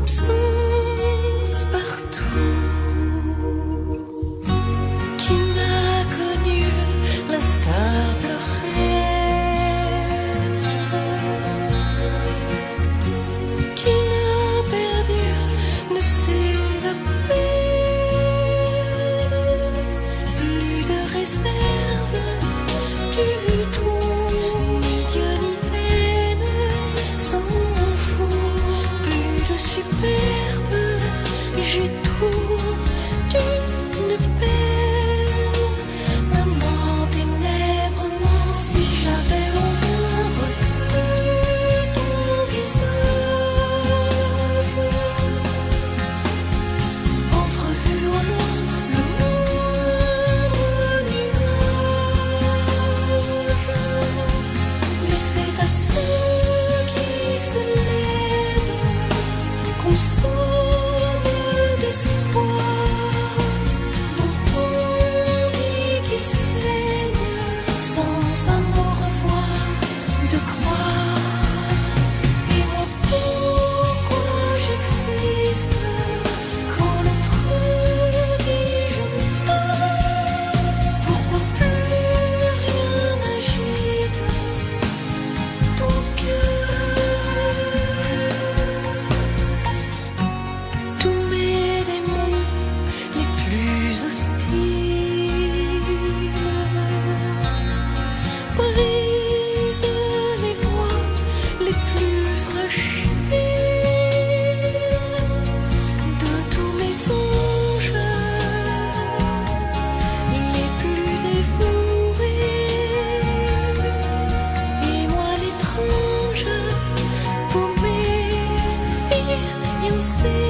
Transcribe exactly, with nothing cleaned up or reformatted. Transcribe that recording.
l'absence partout, qui n'a connu l'instable reine, qui n'a perdu, ne sait la peine, plus de réserve du tout, ni Dieu ni haine, s'en fout, plus de superbe, j'ai tout d'une peine, maman ténèbres, non, si j'avais au moins revu ton visage, entrevu au loin le moindre nuage, mais c'est à ceux qui se lèvent qu'on sonne d'espoir, dont on dit qu'il saigne sans un au revoir de croire. Et moi, pourquoi j'existe quand l'autre dit je meurs, pourquoi plus rien n'agite ton cœur? Tous mes démons les plus hostiles brisent les voies les plus fragiles de tous mes anges les plus dévoués, et moi l'étrange pour mes fiancés.